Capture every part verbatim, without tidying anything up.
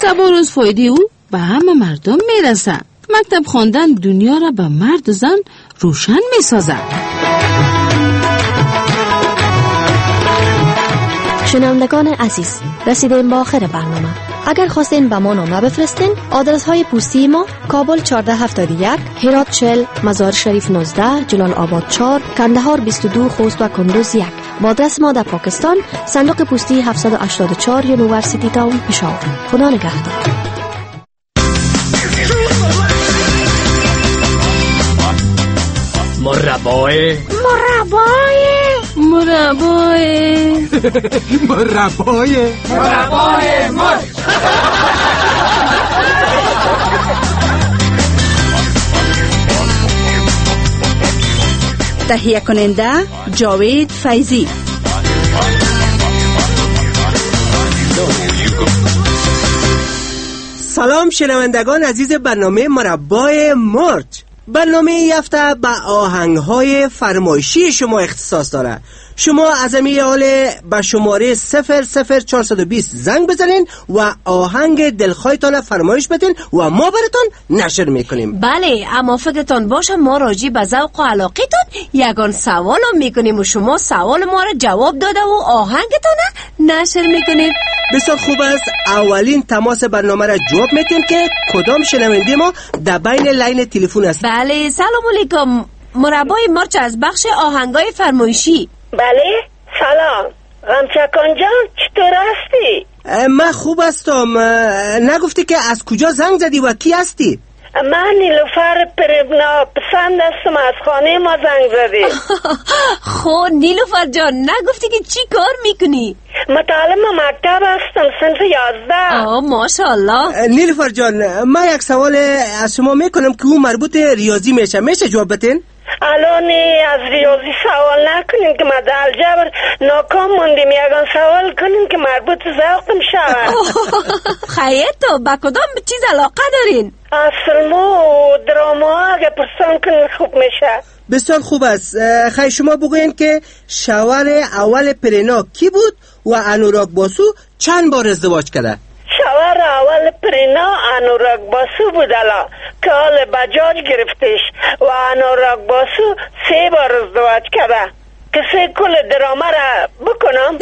شب و روز فایده او به همه مردم میرسه. مکتب خواندن دنیا را به مرد و زن روشن میسازه. شنوندگان عزیز، رسیدیم به آخر برنامه. اگر خواستین به ما نامه بفرستین، آدرس های پستی ما: کابل چهارده هفتاد و یک، هرات چهل، مزار شریف نوزده، جلال آباد چهار، کندهار بیست و دو، خوست و کندوز یک. با آدرس ما در پاکستان، صندوق پستی هفتصد و هشتاد و چهار، یونیورسیتی تاون، پشاور. خدا نگهدار. مربای مربای مربای مربای مربای مرد. تهیه کننده جاوید فیضی. سلام شنوندگان عزیز برنامه مربای مرد. برنامه این هفته به آهنگ‌های فرمایشی شما اختصاص داره. شما از همین حال به شماره صفر صفر چهارصد و بیست زنگ بزنین و آهنگ دلخواهتان فرمایش بدین و ما براتون نشر میکنیم. بله، اما فکرتان باشه ما راجی به ذوق و علاقتون یگان سوال هم میکنیم و شما سوال ما را جواب داده و آهنگتان نشر میکنیم. بسیار خوب است. اولین تماس برنامه را جواب میتیم که کدام شنونده ما در بین لاین تلفن است. بله، سلام علیکم. مربای مرچ از بخش آهنگای فرمایشی. بله، سلام. غمچکان جان چطور هستی؟ من خوب هستم. نگفتی که از کجا زنگ زدی و کی هستی؟ من نیلوفر پربنا پسند هستم، از خانه ما زنگ زدی. خب نیلوفر جان نگفتی که چی کار میکنی؟ متعلم مکتب هستم، صنف یازده. آه ماشاءالله. نیلوفر جان من یک سوال از شما میکنم که اون مربوط ریاضی میشه، میشه جواب بدین؟ الان از ریاضی سوال نکنیم که ما در الجبر ناکام موندیم، یگان سوال کنیم که مربوط ذوقم شود. خیلی تو با کدام چیز علاقه دارین؟ از فیلم و دراما اگه پرسان کنیم خوب میشه. بسیار خوب است. خیلی شما بگوین که شوهر اول پرینا کی بود و انوراگ باسو چند بار ازدواج کرده؟ شوهر اول پرینا انوراگ باسو بود الا که حال بجاج گرفتش و انوراگ باسو سه بار ازدواج کرده. کسی کل دراما را بکنم؟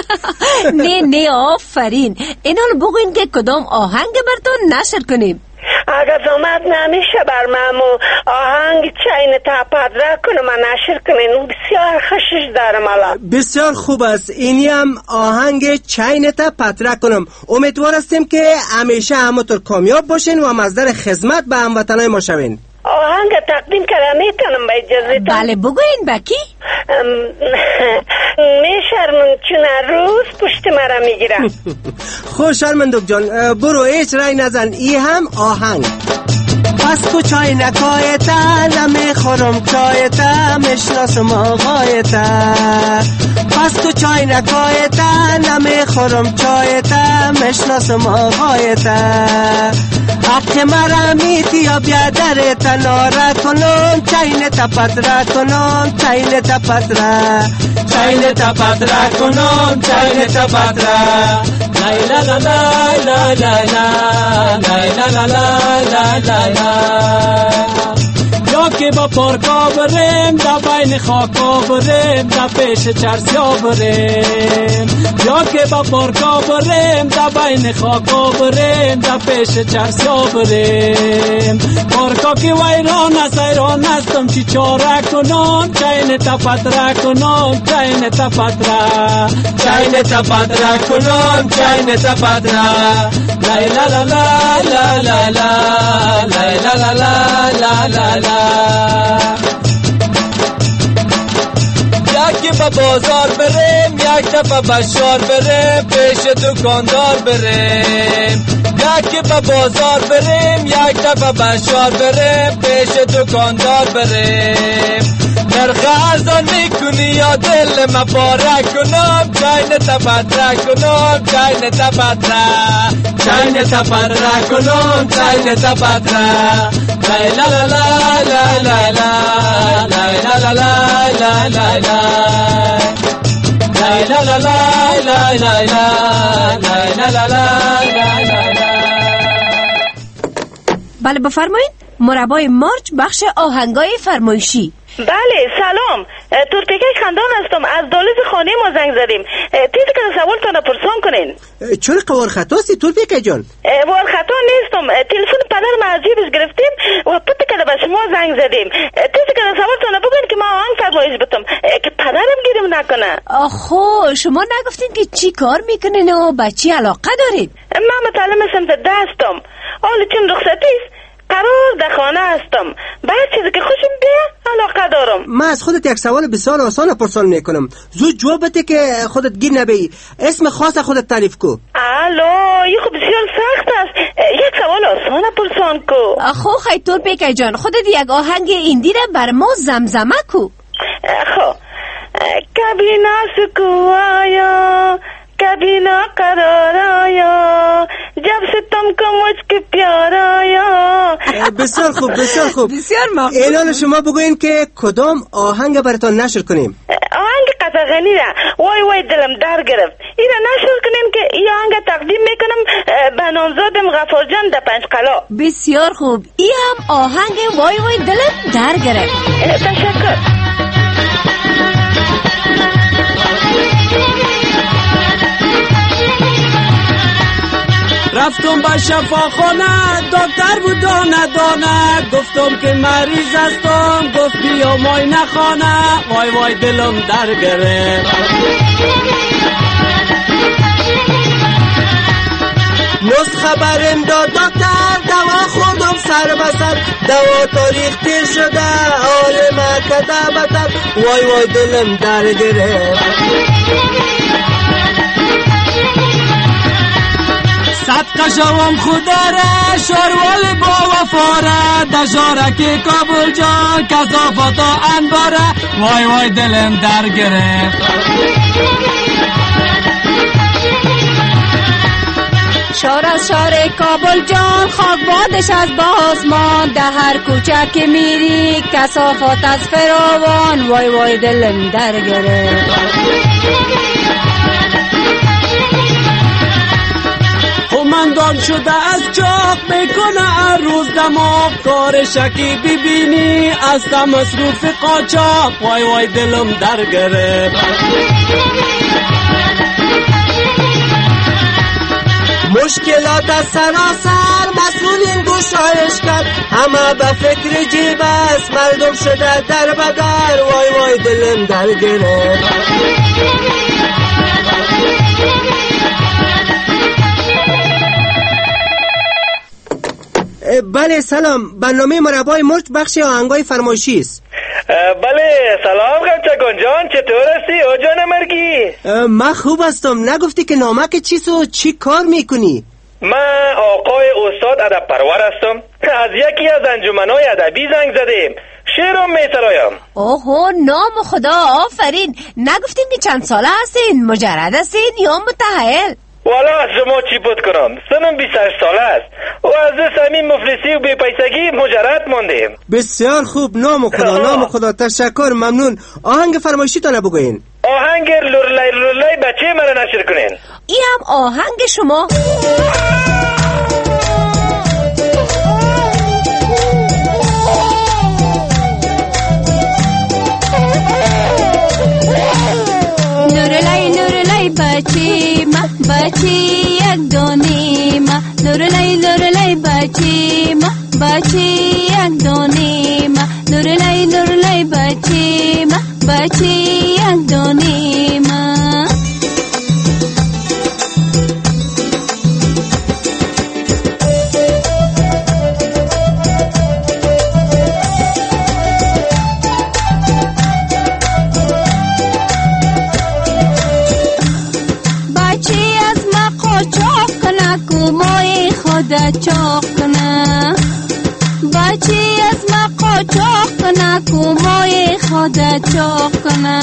نه نه آفرین. اینا رو بگوین که کدام آهنگ براتون نشر کنیم. اگر زحمت نمیشه بر من آهنگ چین تپد را کنم و نشر کنین، بسیار خشش دارم الان. بسیار خوب است. اینی هم آهنگ چین تپد را کنم. امیدوار هستیم که همیشه همونطور کامیاب باشین و مصدر خدمت به هموطنای ما شوین. آهنگ تقدیم کردم میتونم با اجازه؟ بله بگوین با کی؟ میشرمم چون روز پشت مرا میگیرم. خوش شرمندوک جان برو هیچ رای نزن. ای هم آهنگ. پس کو چای نکایتا نمیخورم چایتا میشناسم آقایتا. پس کو چای نکایتا نمیخورم چایتا میشناسم آقایتا. حق مرا میتی یا بیادر تنارا کنم چین تپدرا کنم چین تپدرا چین تپدرا کنم چین تپدرا لای لا لا لا لا لا لای لا لا لا لا لا یا که با پارکا بریم دا بین خاکا بریم دا پیش چرسیا بریم یا که با پارکا بریم دا بین خاکا بریم دا پیش چرسیا بریم پارکا که ویران است ایران استم چی چاره کنم چین تپدرا کنم چین تپدرا چین تپدرا کنم چین تپدرا لای لا لا لا لا لا لای لا لا لا لا لا یکی با بازار بریم یک دفعه بشار بریم پیش دکاندار بریم یکی با بازار بریم یک دفعه بشار بریم پیش دکاندار بریم نرخ ارزان میکنی یا دل ما پاره کنم چین تپدرا کنم چین تپدرا چین تپدرا کنم چین تپدرا لای لا لا لا لا لا لای لا لا لا لا لا لای لا لا لا لا لا لای لا لا لا لا لا بله بفرمایید. مربای مارچ بخش آهنگای فرمایشی. بله سلام، تورپیکه خندان هستم، از دالز خانه ما زنگ زدیم. تیزی که سوالتان پرسان کنین. چرا قوار خطاستی تورپیکه جان؟ وار خطا نیستم، تلفن پدرم از جیبش گرفتیم و پت که به شما زنگ زدیم. تیزی که سوالتان بگوین که ما آهنگ فرمایش بتم که پدرم گیرم نکنه. آخو شما نگفتین که چی کار میکنین و به چی علاقه دارید؟ من متعلم سمت دستم، حالا چون رخصتیست قرار در خانه هستم، بعد چیزی که خوشم بیه علاقه دارم. من از خودت یک سوال بسیار آسان پرسان میکنم، زود جواب بده که خودت گیر نبی. اسم خاص خودت تعریف کو. الو یه خوب بسیار سخت است، یک سوال آسان پرسان کو. آخو خیلی تورپیکه جان خودت یک آهنگ ایندی را بر ما زمزمه کو. خب کبھی نہ سکوایا کبھی نہ قرار آیا جب سے تم کو مجھ کے پیار آیا. بسیار خوب بسیار خوب. بسیار مقبول. اعلان شما بگوین که کدام آهنگ براتون نشر کنیم. آهنگ قطغنی را وای وای دلم در گرفت، این را نشر کنیم که این آهنگ تقدیم میکنم به نامزادم غفار جان در پنجقلا. بسیار خوب، این هم آهنگ وای وای دلم در گرفت. تشکر. رفتم به شفاخانه دکتر بود دانه دانه، گفتم که مریض هستم گفت بیا معاینه خانه. وای وای دلم در گرفت. نسخه برم داد دکتر، دوا خوردم سر بسر، دوا تاریخ تیر شده حال ما کده بتر. وای وای دلم در گرفت. صدقه شوم خدا را شاروال با وفاره، دشاره که کابل جان کسافتا انباره. وای وای دلم در گرفت. شار از شار کابل جان خاک بادش از باسمان، ده هر کوچه که میری کسافات از فراوان. وای وای دلم در گرفت. خمندان شده از چاق میکنه هر روز دماغ، کار شکی ببینی از مصروف قاچاق. وای وای دلم در گرفت. مشکلات از سراسر مسئولین گشایش کرد، همه به فکر جیب است مردم شده در بدر. وای وای دلم در گرفت. بله سلام، برنامه مربای مرچ بخش آهنگای فرمایشی است. بله سلام قمچکان جان، چطور هستی او جان مرگی؟ من خوب هستم. نگفتی که نامک چیست و چی کار میکنی؟ من آقای استاد ادب پرور هستم، از یکی از انجمنهای ادبی زنگ زدیم، شعرم میسرایم. اوهو نام خدا آفرین. نگفتین که چند ساله هستین؟ مجرد هستین یا متأهل؟ والا از شما چی بود کنم، سنم بیست و هشت ساله است و از همین مفلسی و بی‌پیسگی مجرد ماندیم. بسیار خوب، نام خدا نام خدا. تشکر، ممنون. آهنگ فرمایشی تانه بگوین. آهنگ لورلای لورلای بچه مرا نشر کنین. این هم آهنگ شما. لورلای لورلای بچه ما بچه یک دانه ما، لورلای لورلای بچه ما بچه یک دانه ما، لورلای لورلای بچه ما بچه یک دانه ما. چاق کنه بچه از ما قاچاق کنه، کومای خود چاق کنه،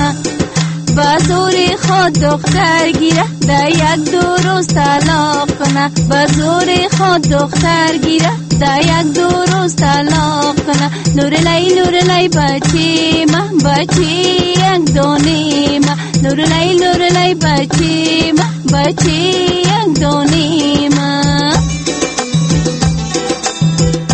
بزوری خود دختر گیره ده یک دو روز طلاق کنه، بزوری خود دختر گیره ده یک دو روز طلاق کنه. لورلای لورلای بچه ما بچه یک دانه ما، لورلای لورلای بچه ما بچه یک دانه ما.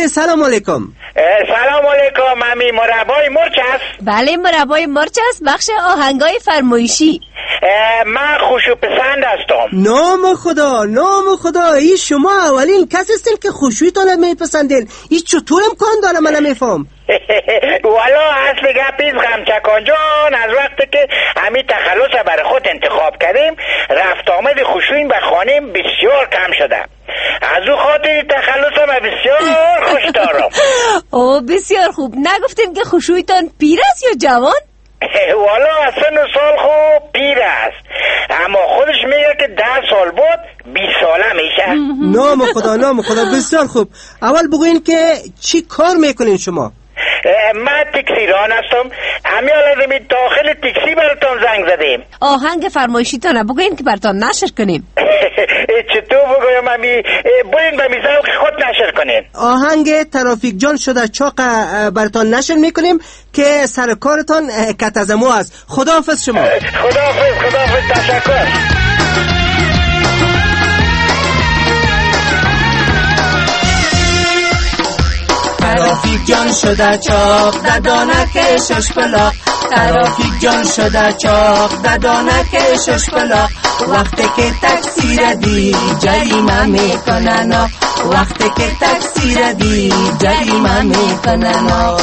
بله سلام علیکم. سلام علیکم. ممی مربای مرچ است؟ بله مربای مرچ است، بخش آهنگای فرمایشی. من خوشو پسند هستم. نام خدا نام خدا، این شما اولین کسی هستین که خوشویتان میپسندین. این چطور امکان داره من نمیفهم؟ والا اصل گپیز غمچکان جان، از وقتی که همین تخلص برای خود انتخاب کردیم رفت آمد خوشوین به خانیم بسیار کم شده. از او خاطر تخلص هم بسیار خوش دارم. او بسیار خوب. نگفتین که خوشویتان پیر است یا جوان؟ والا از سن و سال خوب پیر است، اما خودش میگه که ده سال بود بیست ساله میشه. نام خدا نام خدا، بسیار خوب. اول بگوین که چی کار میکنین شما؟ من تاکسی ران هستم. همین لازمی داخل تاکسی براتون زنگ زدیم. آهنگ فرمایشیتان بگوین که براتون نشر کنیم. چطور بگویم امی؟ برین به میزان که خود نشر کنین. آهنگ ترافیک جان شده چاق براتون نشر میکنیم که سر کارتان کت از مو است. خداحافظ شما. خداحافظ خداحافظ، تشکر. ترافیک جان شده چاق ددانک شش پلاق، ترافیک جان شده چاق ددانک شش پلاق. وقتی که تاکسی را دی جریمه میکنن، وقتی که تاکسی را دی جریمه میکنن.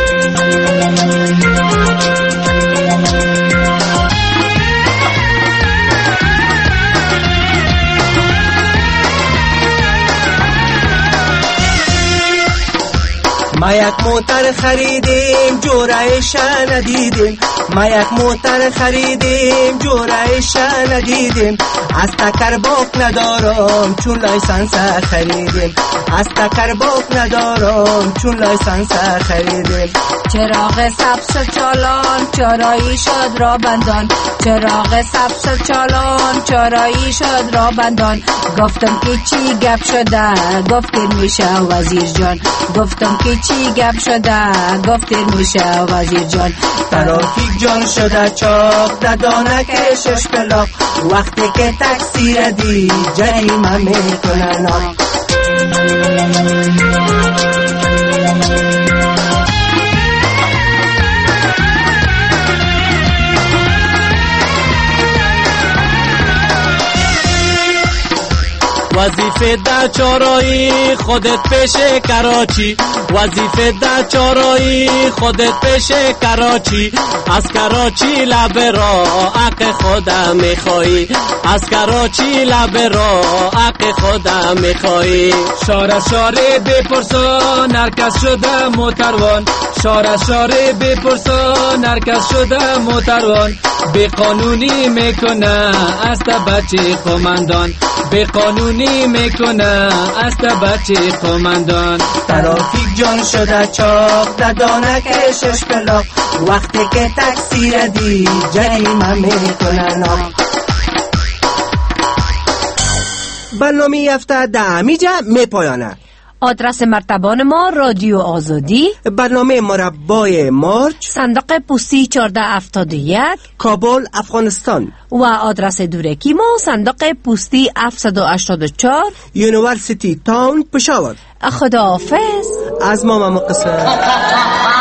ما یک موتر خریدیم جورایش ندیدیم، ما یک موتر خریدیم جورایش ندیدیم. از تکر باک ندارم چون لایسنس خریدیم، از تکر باک ندارم چون لایسنس خریدیم. چراغ سبز چالان چرایی شد را بندان، چراغ سبز چالان چرایی شد را بندان. گفتم که چی گپ شده گفتین میشه وزیر جان، گفتم که چی گپ شده گفتین میشه وزیر جان. ترافیک جان شده چاق ددانک شش پلاق، وقتی که تاکسی را دی جریمه میکنن. وظیفه در چارایی خودت پیش کراچی، وظیفه در چارایی خودت پیش کراچی. از کراچی لب را حق خودم میخوایی، از کراچی لب را حق خودم میخوایی. شاره شاره بپرسان هرکس شده موتروان، شاره شاره بپرسان هرکس شده موتروان. به قانونی میکنه است بچه قماندان، به قانونی میکنه است بچه قماندان. ترافیک جان شده چاق ددانک شش پلاق، وقتی که تاکسی را دی جریمه میکنن. برنامه یفته در همیجا میپایانه. آدرس مرتبان ما رادیو آزادی، برنامه مربای مرچ، صندوق پستی چهارده هفتاد و یک، کابل افغانستان. و آدرس دورکی ما صندوق پستی هفتصد و هشتاد و چهار، یونیورسیتی تاون پشاور. خداحافظ. از ما مقصر.